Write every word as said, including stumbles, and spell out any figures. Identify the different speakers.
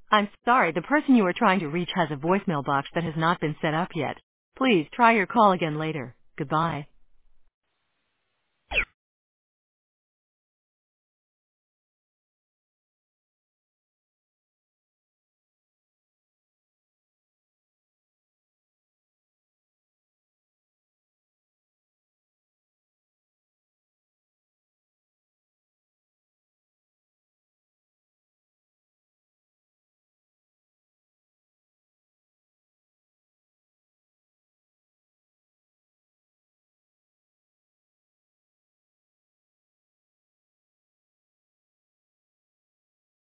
Speaker 1: I'm sorry, the person you are trying to reach has a voicemail box that has not been set up yet. Please try your call again later. Goodbye.